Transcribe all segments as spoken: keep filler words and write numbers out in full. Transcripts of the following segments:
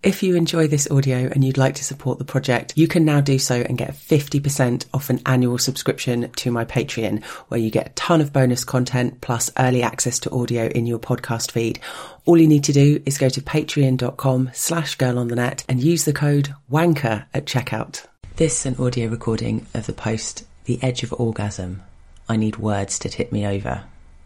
If you enjoy this audio and you'd like to support the project, you can now do so and get fifty percent off an annual subscription to my Patreon, where you get a ton of bonus content plus early access to audio in your podcast feed. All you need to do is go to patreon.com slash girl on the net and use the code WANKER at checkout. This is an audio recording of the post, The Edge of Orgasm. I need words to tip me over.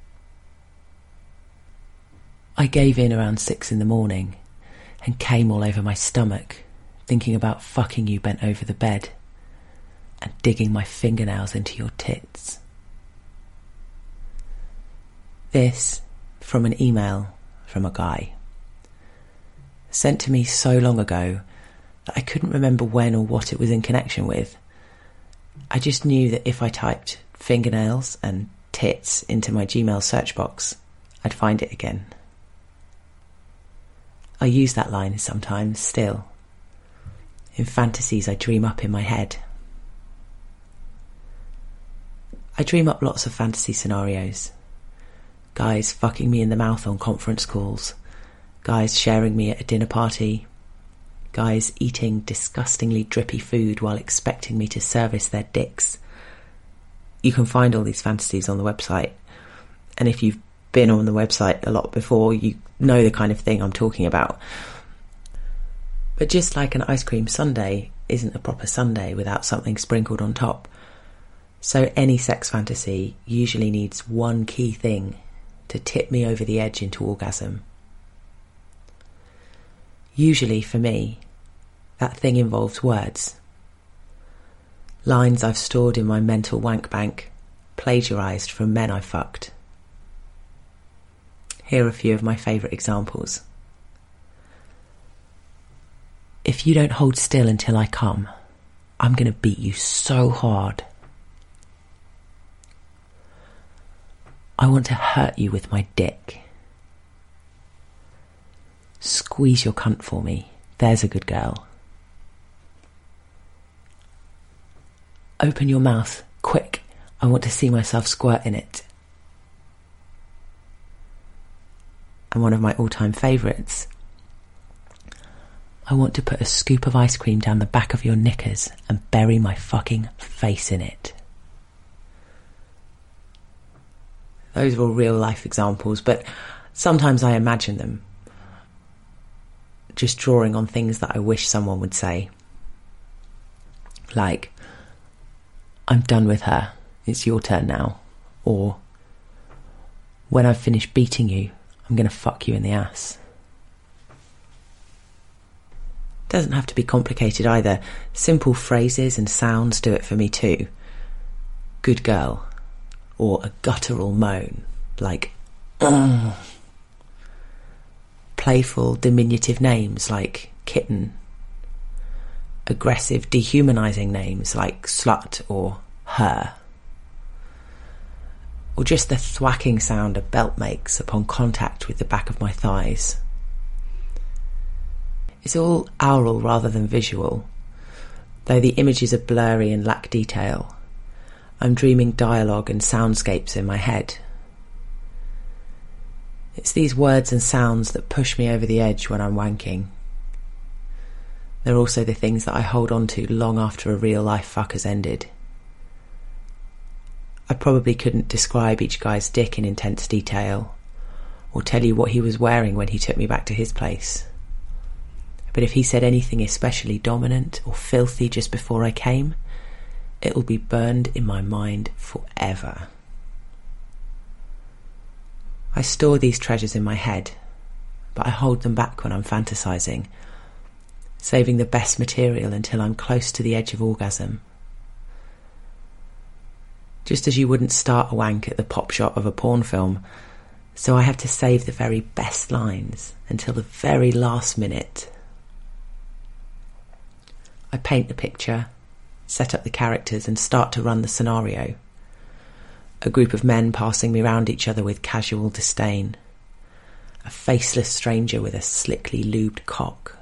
I gave in around six in the morning and came all over my stomach, thinking about fucking you bent over the bed and digging my fingernails into your tits. This from an email from a guy, sent to me so long ago that I couldn't remember when or what it was in connection with. I just knew that if I typed fingernails and tits into my Gmail search box, I'd find it again. I use that line sometimes still, in fantasies I dream up in my head. I dream up lots of fantasy scenarios. Guys fucking me in the mouth on conference calls, guys sharing me at a dinner party, guys eating disgustingly drippy food while expecting me to service their dicks. You can find all these fantasies on the website, and if you've been on the website a lot before, you know the kind of thing I'm talking about. But just like an ice cream sundae isn't a proper sundae without something sprinkled on top, so any sex fantasy usually needs one key thing to tip me over the edge into orgasm. Usually for me, that thing involves words. Lines I've stored in my mental wank bank, plagiarised from men I fucked. Here are a few of my favourite examples. If you don't hold still until I come, I'm going to beat you so hard. I want to hurt you with my dick. Squeeze your cunt for me. There's a good girl. Open your mouth, quick. I want to see myself squirt in it. And one of my all-time favourites. I want to put a scoop of ice cream down the back of your knickers and bury my fucking face in it. Those are all real-life examples, but sometimes I imagine them, just drawing on things that I wish someone would say. Like, I'm done with her, it's your turn now. Or, when I've finished beating you, I'm going to fuck you in the ass. Doesn't have to be complicated either. Simple phrases and sounds do it for me too. Good girl. Or a guttural moan, like ugh. Playful diminutive names like kitten. Aggressive dehumanising names like slut or her. Or just the thwacking sound a belt makes upon contact with the back of my thighs. It's all aural rather than visual, though the images are blurry and lack detail. I'm dreaming dialogue and soundscapes in my head. It's these words and sounds that push me over the edge when I'm wanking. They're also the things that I hold on to long after a real life fuck has ended. I probably couldn't describe each guy's dick in intense detail, or tell you what he was wearing when he took me back to his place. But if he said anything especially dominant or filthy just before I came, it'll be burned in my mind forever. I store these treasures in my head, but I hold them back when I'm fantasizing, saving the best material until I'm close to the edge of orgasm. Just as you wouldn't start a wank at the pop shot of a porn film, so I have to save the very best lines until the very last minute. I paint the picture, set up the characters and start to run the scenario. A group of men passing me round each other with casual disdain. A faceless stranger with a slickly lubed cock.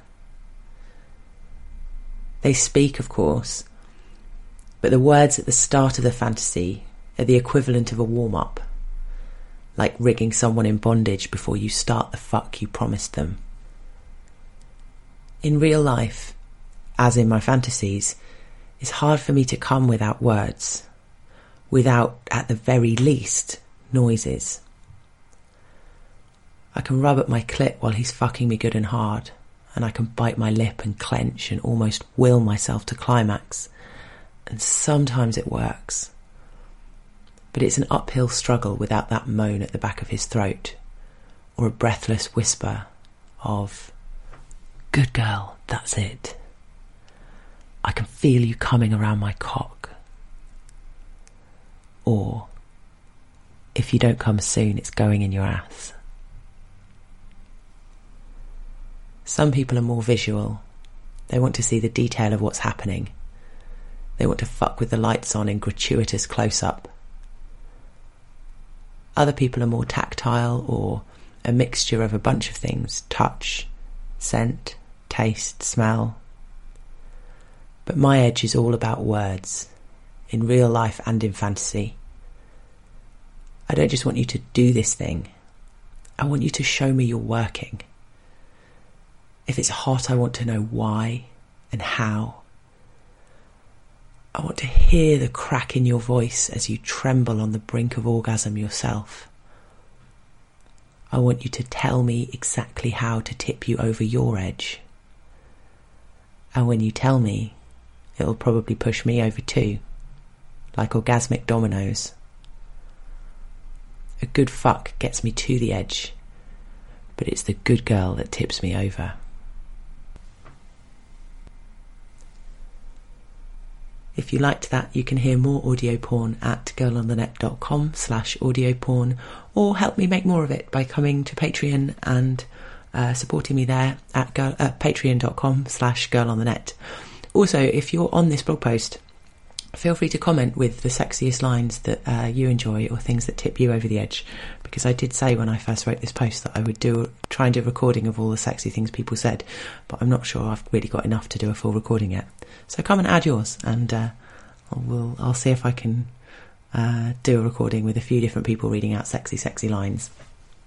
They speak, of course, but the words at the start of the fantasy are the equivalent of a warm-up, like rigging someone in bondage before you start the fuck you promised them. In real life, as in my fantasies, it's hard for me to come without words, without, at the very least, noises. I can rub at my clit while he's fucking me good and hard, and I can bite my lip and clench and almost will myself to climax, and sometimes it works. But it's an uphill struggle without that moan at the back of his throat, or a breathless whisper of, "Good girl, that's it. I can feel you coming around my cock." Or, "If you don't come soon, it's going in your ass." Some people are more visual. They want to see the detail of what's happening. They want to fuck with the lights on in gratuitous close-up. Other people are more tactile, or a mixture of a bunch of things: touch, scent, taste, smell. But my edge is all about words, in real life and in fantasy. I don't just want you to do this thing. I want you to show me you're working. If it's hot, I want to know why and how. I want to hear the crack in your voice as you tremble on the brink of orgasm yourself. I want you to tell me exactly how to tip you over your edge. And when you tell me, it'll probably push me over too, like orgasmic dominoes. A good fuck gets me to the edge, but it's the good girl that tips me over. If you liked that, you can hear more audio porn at girlonthenet.com slash audio porn, or help me make more of it by coming to Patreon and uh, supporting me there at girl, uh, patreon.com slash girlonthenet. Also, if you're on this blog post, feel free to comment with the sexiest lines that uh, you enjoy or things that tip you over the edge, because I did say when I first wrote this post that I would do try and do a recording of all the sexy things people said, but I'm not sure I've really got enough to do a full recording yet. So come and add yours, and uh, I'll, I'll see if I can uh, do a recording with a few different people reading out sexy, sexy lines.